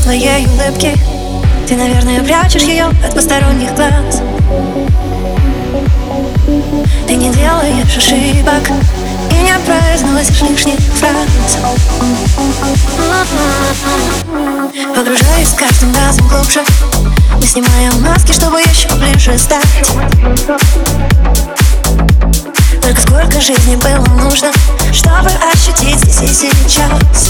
твоей улыбки. Ты, наверное, прячешь ее от посторонних глаз. Ты не делаешь ошибок и не произносишь лишних фраз. Погружаюсь каждым разом глубже. Мы снимаем маски, чтобы еще ближе стать. Только сколько жизни было нужно, чтобы ощутить здесь и сейчас.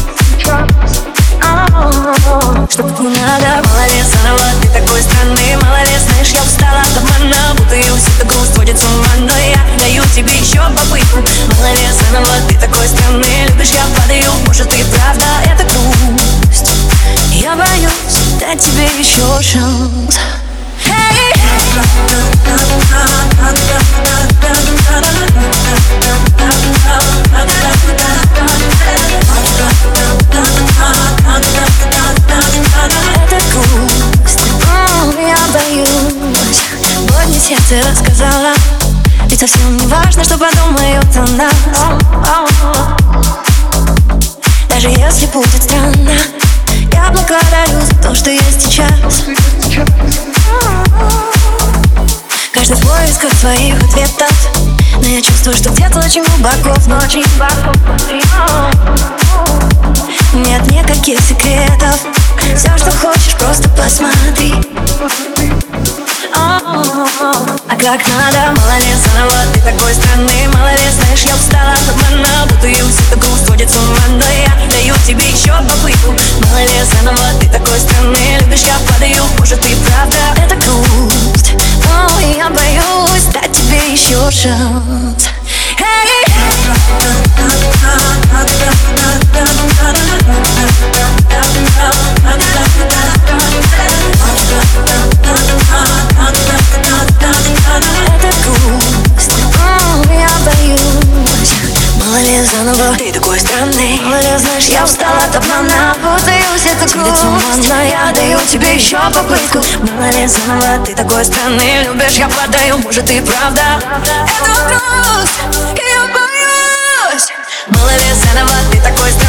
Чтоб не надо, молодец, заново, ты такой странный, молодец. Знаешь, я устала от обмана, путаюсь, эта грусть сводит с ума, но я даю тебе еще попытку. Молодец, заново, ты такой странный, любишь, я падаю, может и правда это грусть. Я боюсь дать тебе еще шанс. Сердце рассказала, ведь совсем не важно, что подумают о нас. Даже если будет странно, я благодарю за то, что есть сейчас. Каждый поиск своих ответов, но я чувствую, что где-то очень глубоко в ночи нет никаких секретов. Все, что хочешь, просто посмотри. А как надо, молодец, заново, ты такой странный, молодец. Знаешь, я устала от обмана, путаюсь, эта грусть сводит с ума, но я даю тебе еще попытку. Молодец, заново, ты такой странный, любишь, я падаю, может и правда это грусть. Но я боюсь дать тебе еще шанс. Ты такой странный, молодец, знаешь, я устала от обмана, путаюсь, это грусть, но я даю тебе еще попытку. Молодец, заново, ты такой странный, любишь, я падаю, может и правда это грусть, я боюсь. Молодец, заново, ты такой странный.